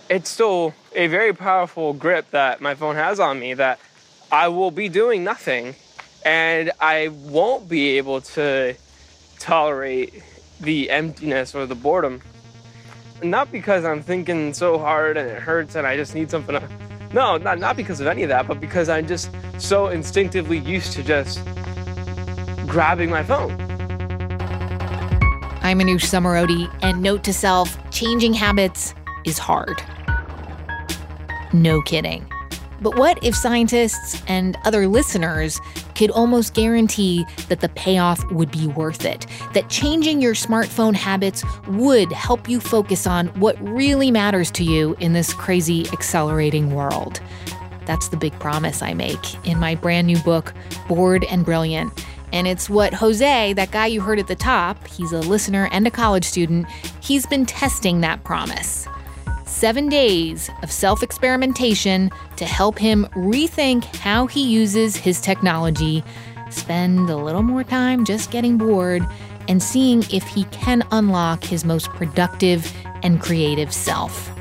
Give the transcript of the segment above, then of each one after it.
it's still a very powerful grip that my phone has on me, that I will be doing nothing and I won't be able to tolerate the emptiness or the boredom. Not because I'm thinking so hard and it hurts and I just need something to... No, not because of any of that, but because I'm just so instinctively used to just grabbing my phone. I'm Anoush Zomorodi, and note to self, changing habits is hard. No kidding. But what if scientists and other listeners could almost guarantee that the payoff would be worth it? That changing your smartphone habits would help you focus on what really matters to you in this crazy, accelerating world. That's the big promise I make in my brand new book, Bored and Brilliant. And it's what Jose, that guy you heard at the top, he's a listener and a college student, he's been testing that promise. 7 days of self-experimentation to help him rethink how he uses his technology, spend a little more time just getting bored, and seeing if he can unlock his most productive and creative self.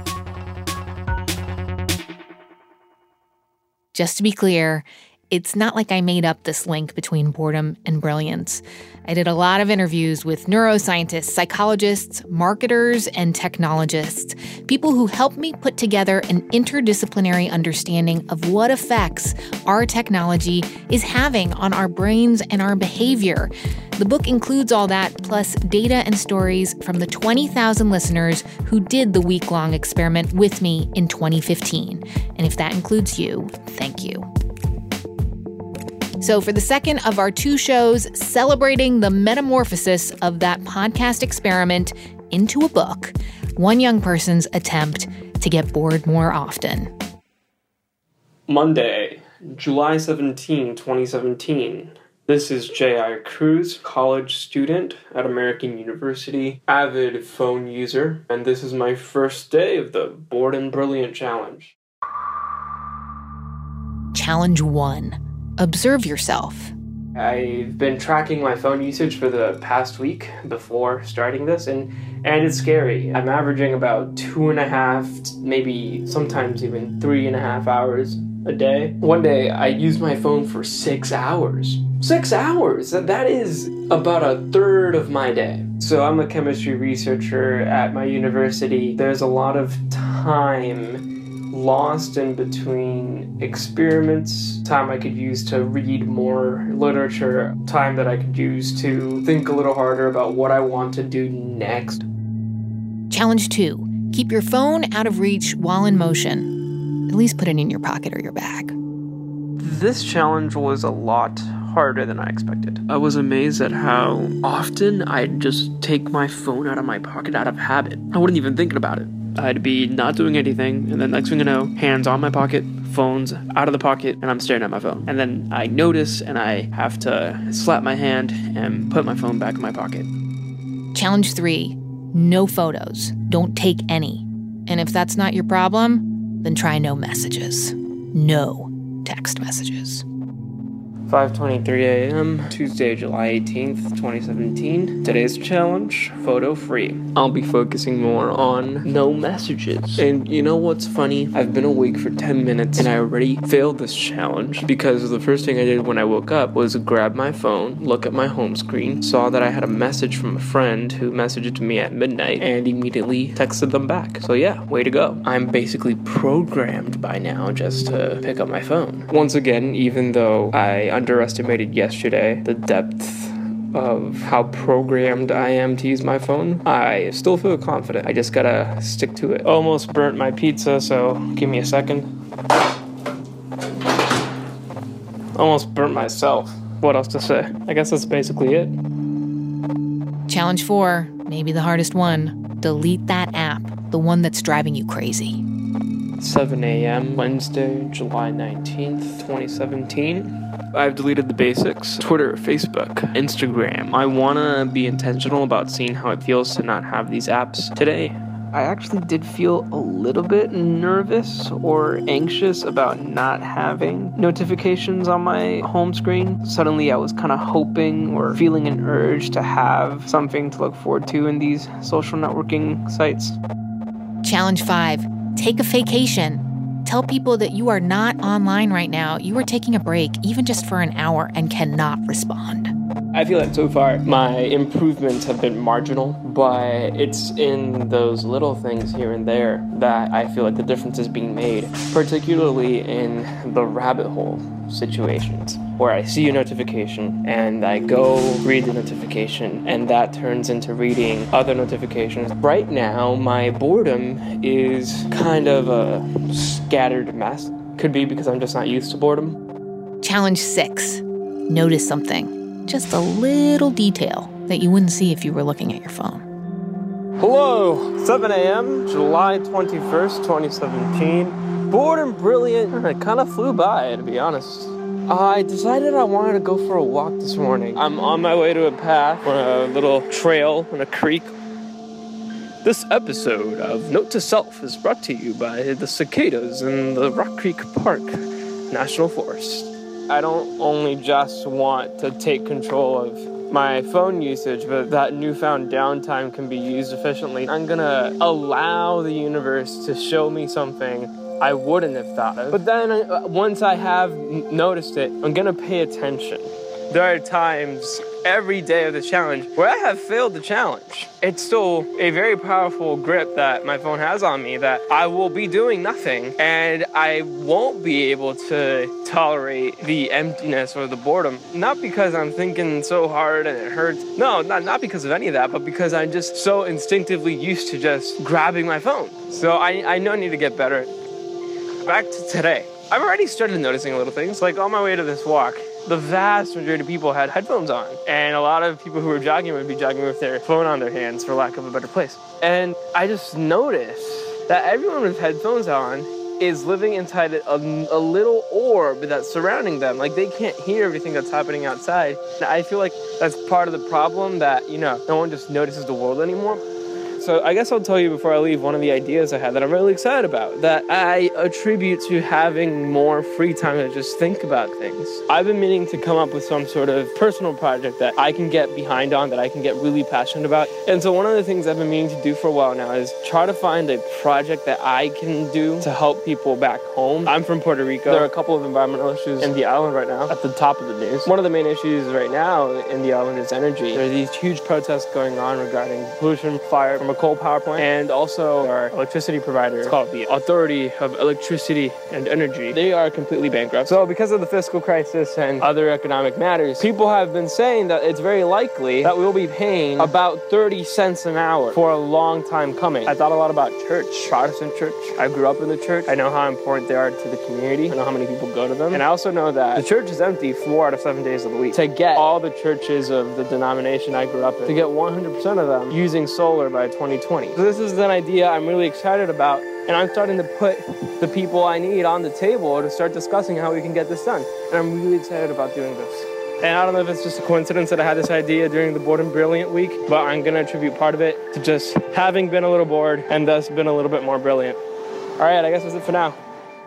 Just to be clear, it's not like I made up this link between boredom and brilliance. I did a lot of interviews with neuroscientists, psychologists, marketers, and technologists, people who helped me put together an interdisciplinary understanding of what effects our technology is having on our brains and our behavior. The book includes all that, plus data and stories from the 20,000 listeners who did the week-long experiment with me in 2015. And if that includes you, thank you. So for the second of our 2 shows celebrating the metamorphosis of that podcast experiment into a book, one young person's attempt to get bored more often. Monday, July 17, 2017. This is J.I. Cruz, college student at American University, avid phone user, and this is my first day of the Bored and Brilliant Challenge. Challenge 1. Observe yourself. I've been tracking my phone usage for the past week before starting this, and it's scary. I'm averaging about 2.5, maybe sometimes even 3.5 hours a day. One day, I used my phone for 6 hours. 6 hours! That is about a third of my day. So I'm a chemistry researcher at my university. There's a lot of time lost in between experiments, time I could use to read more literature, time that I could use to think a little harder about what I want to do next. Challenge 2. Keep your phone out of reach while in motion. At least put it in your pocket or your bag. This challenge was a lot harder than I expected. I was amazed at how often I'd just take my phone out of my pocket out of habit. I wasn't even thinking about it. I'd be not doing anything, and then next thing you know, hands on my pocket, phone's out of the pocket, and I'm staring at my phone. And then I notice, and I have to slap my hand and put my phone back in my pocket. Challenge 3. No photos. Don't take any. And if that's not your problem, then try no messages. No text messages. 5:23 a.m., Tuesday, July 18th, 2017. Today's challenge, photo free. I'll be focusing more on no messages. And you know what's funny? I've been awake for 10 minutes and I already failed this challenge because the first thing I did when I woke up was grab my phone, look at my home screen, saw that I had a message from a friend who messaged me at midnight, and immediately texted them back. So yeah, way to go. I'm basically programmed by now just to pick up my phone. Once again, even though I underestimated yesterday the depth of how programmed I am to use my phone, I still feel confident. I just gotta stick to it. Almost burnt my pizza, so give me a second. Almost burnt myself. What else to say? I guess that's basically it. Challenge 4, maybe the hardest one. Delete that app, the one that's driving you crazy. 7 a.m., Wednesday, July 19th, 2017. I've deleted the basics. Twitter, Facebook, Instagram. I want to be intentional about seeing how it feels to not have these apps today. I actually did feel a little bit nervous or anxious about not having notifications on my home screen. Suddenly I was kind of hoping or feeling an urge to have something to look forward to in these social networking sites. Challenge 5. Take a vacation. Tell people that you are not online right now. You are taking a break, even just for an hour, and cannot respond. I feel like so far my improvements have been marginal, but it's in those little things here and there that I feel like the difference is being made, particularly in the rabbit hole situations where I see a notification and I go read the notification and that turns into reading other notifications. Right now, my boredom is kind of a scattered mess. Could be because I'm just not used to boredom. Challenge 6. Notice something. Just a little detail that you wouldn't see if you were looking at your phone. Hello, 7 a.m., July 21st, 2017. Bored and brilliant. It kind of flew by, to be honest. I decided I wanted to go for a walk this morning. I'm on my way to a path or a little trail in a creek. This episode of Note to Self is brought to you by the cicadas in the Rock Creek Park National Forest. I don't only just want to take control of my phone usage, but that newfound downtime can be used efficiently. I'm gonna allow the universe to show me something I wouldn't have thought of. But then once I have noticed it, I'm gonna pay attention. There are times every day of the challenge where I have failed the challenge. It's still a very powerful grip that my phone has on me that I will be doing nothing and I won't be able to tolerate the emptiness or the boredom. Not because I'm thinking so hard and it hurts. No, not because of any of that, but because I'm just so instinctively used to just grabbing my phone. So I know I need to get better. Back to today. I've already started noticing little things. Like on my way to this walk, the vast majority of people had headphones on. And a lot of people who were jogging would be jogging with their phone on their hands, for lack of a better place. And I just noticed that everyone with headphones on is living inside a little orb that's surrounding them. Like they can't hear everything that's happening outside. And I feel like that's part of the problem that, no one just notices the world anymore. So I guess I'll tell you before I leave one of the ideas I had that I'm really excited about, that I attribute to having more free time to just think about things. I've been meaning to come up with some sort of personal project that I can get behind on, that I can get really passionate about. And so one of the things I've been meaning to do for a while now is try to find a project that I can do to help people back home. I'm from Puerto Rico. There are a couple of environmental issues in the island right now at the top of the news. One of the main issues right now in the island is energy. There are these huge protests going on regarding pollution, fire from a coal power plant, and also our electricity provider. It's called the Authority of Electricity and Energy. They are completely bankrupt. So because of the fiscal crisis and other economic matters, people have been saying that it's very likely that we'll be paying about 30 cents an hour for a long time coming. I thought a lot about church, Protestant church. I grew up in the church. I know how important they are to the community. I know how many people go to them. And I also know that the church is empty 4 out of 7 days of the week. To get all the churches of the denomination I grew up in, to get 100% of them using solar by 2020. So this is an idea I'm really excited about, and I'm starting to put the people I need on the table to start discussing how we can get this done. And I'm really excited about doing this. And I don't know if it's just a coincidence that I had this idea during the Bored and Brilliant week, but I'm going to attribute part of it to just having been a little bored and thus been a little bit more brilliant. All right, I guess that's it for now.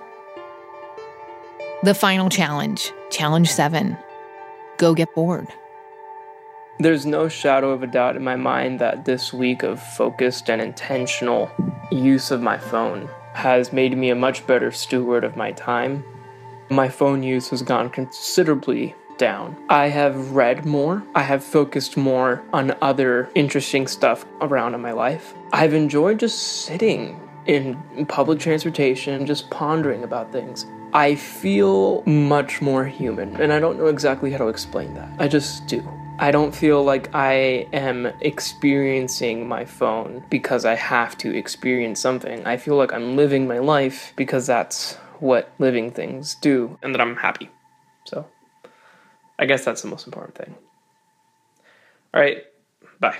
The final challenge, Challenge 7. Go get bored. There's no shadow of a doubt in my mind that this week of focused and intentional use of my phone has made me a much better steward of my time. My phone use has gone considerably down. I have read more. I have focused more on other interesting stuff around in my life. I've enjoyed just sitting in public transportation, just pondering about things. I feel much more human, and I don't know exactly how to explain that. I just do. I don't feel like I am experiencing my phone because I have to experience something. I feel like I'm living my life because that's what living things do, and that I'm happy. So I guess that's the most important thing. All right, bye.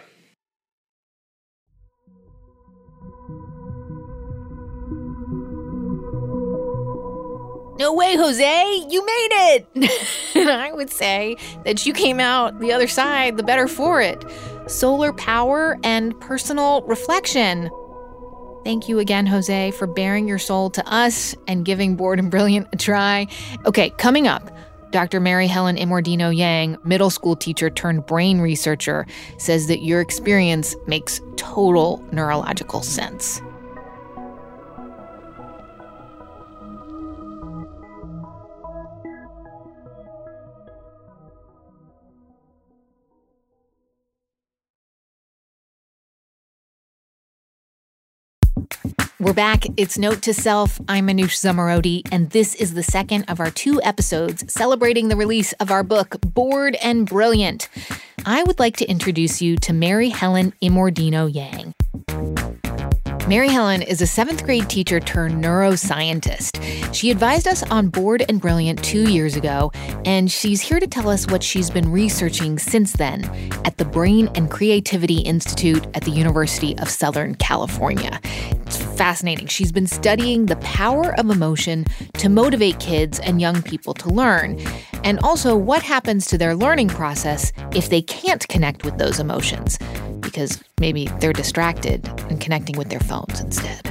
No way, Jose, you made it! And I would say that you came out the other side the better for it. Solar power and personal reflection. Thank you again, Jose, for baring your soul to us and giving Bored and Brilliant a try. Okay, coming up, Dr. Mary Helen Imordino Yang, middle school teacher turned brain researcher, says that your experience makes total neurological sense. We're back. It's Note to Self. I'm Manoush Zomorodi, and this is the second of our 2 episodes celebrating the release of our book, Bored and Brilliant. I would like to introduce you to Mary Helen Imordino Yang. Mary Helen is a 7th grade teacher turned neuroscientist. She advised us on Bored and Brilliant 2 years ago, and she's here to tell us what she's been researching since then at the Brain and Creativity Institute at the University of Southern California. It's fascinating. She's been studying the power of emotion to motivate kids and young people to learn, and also what happens to their learning process if they can't connect with those emotions, because maybe they're distracted and connecting with their phones instead.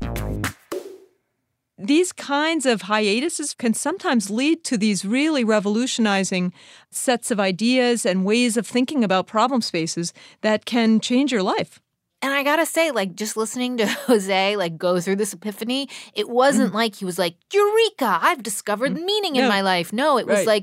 These kinds of hiatuses can sometimes lead to these really revolutionizing sets of ideas and ways of thinking about problem spaces that can change your life. And I gotta say, just listening to Jose, go through this epiphany, it wasn't like he was like, Eureka, I've discovered meaning in my life. No, it was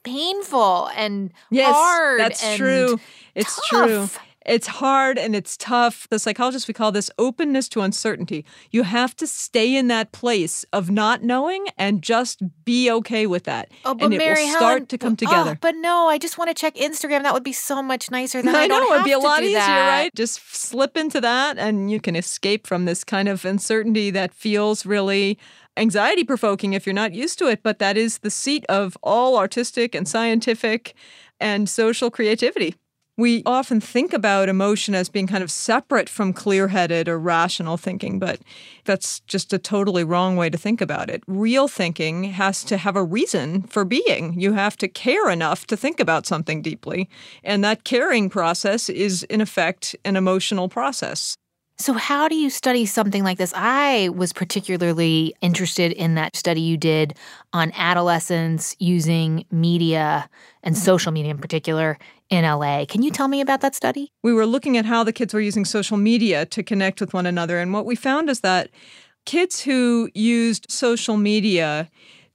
painful and hard. Yes, that's true. It's tough. True. It's hard and it's tough. The psychologists, we call this openness to uncertainty. You have to stay in that place of not knowing and just be okay with that. Oh, but and it Mary will Helen, start to come together. Oh, but no, I just want to check Instagram. That would be so much nicer than I know, don't it'd be a have to lot do easier, that. right? Just slip into that and you can escape from this kind of uncertainty that feels really anxiety-provoking if you're not used to it. But that is the seat of all artistic and scientific and social creativity. We often think about emotion as being kind of separate from clear-headed or rational thinking, but that's just a totally wrong way to think about it. Real thinking has to have a reason for being. You have to care enough to think about something deeply, and that caring process is, in effect, an emotional process. So how do you study something like this? I was particularly interested in that study you did on adolescents using media and social media in particular in LA. Can you tell me about that study? We were looking at how the kids were using social media to connect with one another. And what we found is that kids who used social media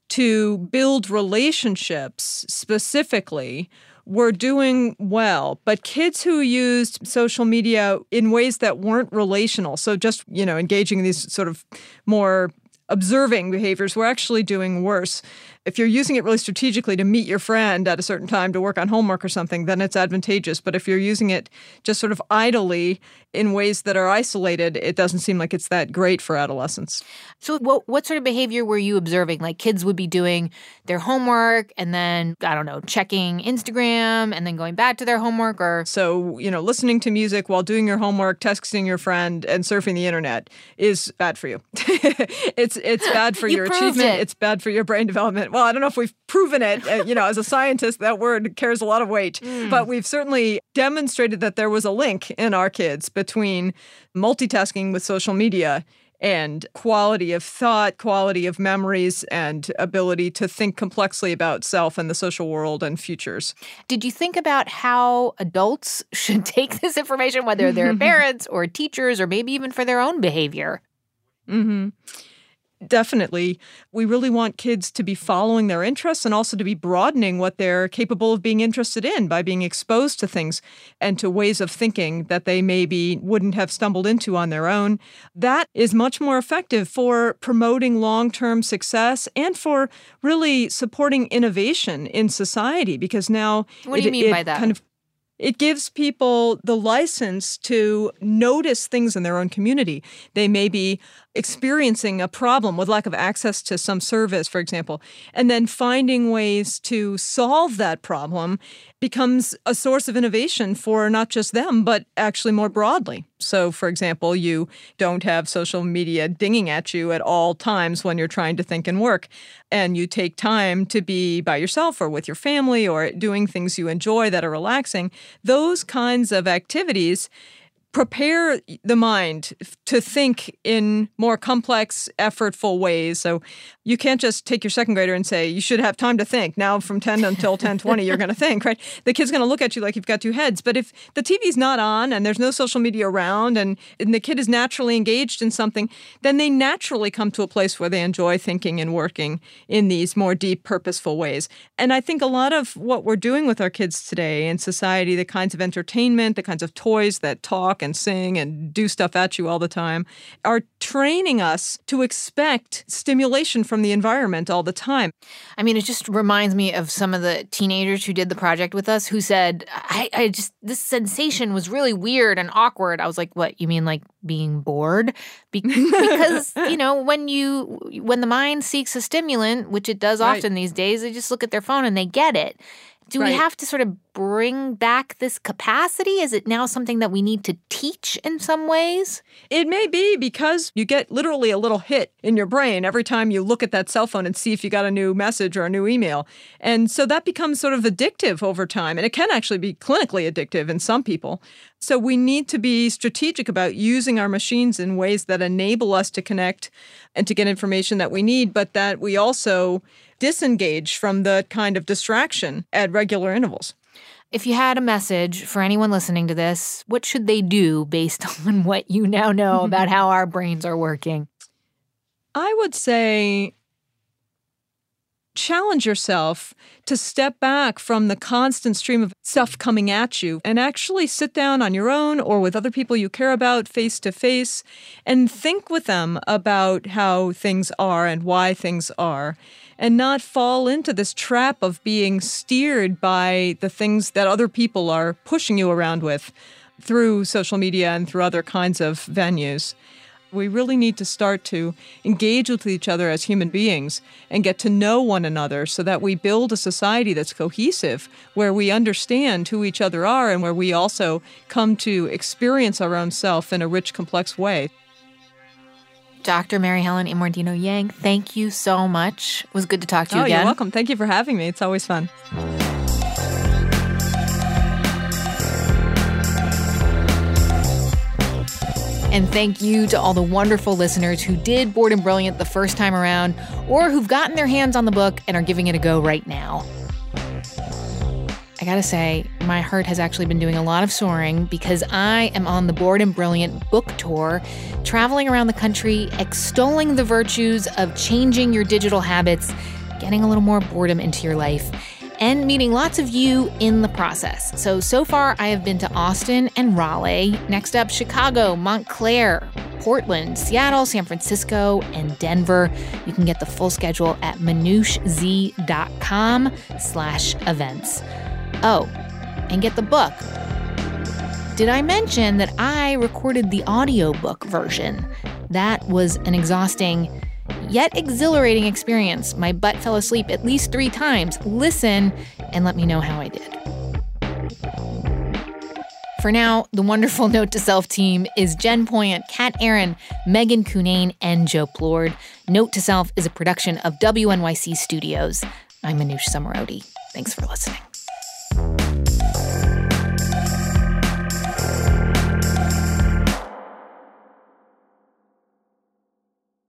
to build relationships specifically were doing well, but kids who used social media in ways that weren't relational, so just, engaging in these sort of more observing behaviors, were actually doing worse. If you're using it really strategically to meet your friend at a certain time to work on homework or something, then it's advantageous. But if you're using it just sort of idly in ways that are isolated, it doesn't seem like it's that great for adolescents. So what sort of behavior were you observing? Kids would be doing their homework and then, checking Instagram and then going back to their homework or... So, listening to music while doing your homework, texting your friend, and surfing the internet is bad for you. It's bad for your achievement. It's bad for your brain development. Well, I don't know if we've proven it. As a scientist, that word carries a lot of weight. But we've certainly demonstrated that there was a link in our kids between multitasking with social media and quality of thought, quality of memories, and ability to think complexly about self and the social world and futures. Did you think about how adults should take this information, whether they're parents or teachers or maybe even for their own behavior? Mm-hmm. Definitely. We really want kids to be following their interests and also to be broadening what they're capable of being interested in by being exposed to things and to ways of thinking that they maybe wouldn't have stumbled into on their own. That is much more effective for promoting long-term success and for really supporting innovation in society, because now what do you mean by that? It gives people the license to notice things in their own community. They may be experiencing a problem with lack of access to some service, for example, and then finding ways to solve that problem becomes a source of innovation for not just them, but actually more broadly. So, for example, you don't have social media dinging at you at all times when you're trying to think and work, and you take time to be by yourself or with your family or doing things you enjoy that are relaxing. Those kinds of activities prepare the mind to think in more complex, effortful ways. So you can't just take your second grader and say, you should have time to think. Now from 10 until 10:20, you're going to think, right? The kid's going to look at you like you've got two heads. But if the TV's not on and there's no social media around and the kid is naturally engaged in something, then they naturally come to a place where they enjoy thinking and working in these more deep, purposeful ways. And I think a lot of what we're doing with our kids today in society, the kinds of entertainment, the kinds of toys that talk talk and sing and do stuff at you all the time are training us to expect stimulation from the environment all the time. I mean, it just reminds me of some of the teenagers who did the project with us who said, I just, this sensation was really weird and awkward. I was like, what, you mean like being bored? Because, you know, when the mind seeks a stimulant, which it does often these days, they just look at their phone and they get it. Do we have to sort of bring back this capacity? Is it now something that we need to teach in some ways? It may be, because you get literally a little hit in your brain every time you look at that cell phone and see if you got a new message or a new email. And so that becomes sort of addictive over time. And it can actually be clinically addictive in some people. So we need to be strategic about using our machines in ways that enable us to connect and to get information that we need, but that we also disengage from the kind of distraction at regular intervals. If you had a message for anyone listening to this, what should they do based on what you now know about how our brains are working? I would say challenge yourself to step back from the constant stream of stuff coming at you and actually sit down on your own or with other people you care about face to face and think with them about how things are and why things are, and not fall into this trap of being steered by the things that other people are pushing you around with through social media and through other kinds of venues. We really need to start to engage with each other as human beings and get to know one another so that we build a society that's cohesive, where we understand who each other are and where we also come to experience our own self in a rich, complex way. Dr. Mary Helen Immordino-Yang, thank you so much. It was good to talk to you again. You're welcome. Thank you for having me. It's always fun. And thank you to all the wonderful listeners who did Bored and Brilliant the first time around, or who've gotten their hands on the book and are giving it a go right now. I gotta say, my heart has actually been doing a lot of soaring because I am on the Bored and Brilliant book tour, traveling around the country, extolling the virtues of changing your digital habits, getting a little more boredom into your life, and meeting lots of you in the process. So far, I have been to Austin and Raleigh. Next up, Chicago, Montclair, Portland, Seattle, San Francisco, and Denver. You can get the full schedule at manoushz.com/events. Oh, and get the book. Did I mention that I recorded the audiobook version? That was an exhausting yet exhilarating experience. My butt fell asleep at least 3 times. Listen and let me know how I did. For now, the wonderful Note to Self team is Jen Poyant, Kat Aaron, Megan Cunane, and Joe Plord. Note to Self is a production of WNYC Studios. I'm Manoush Zomorodi. Thanks for listening.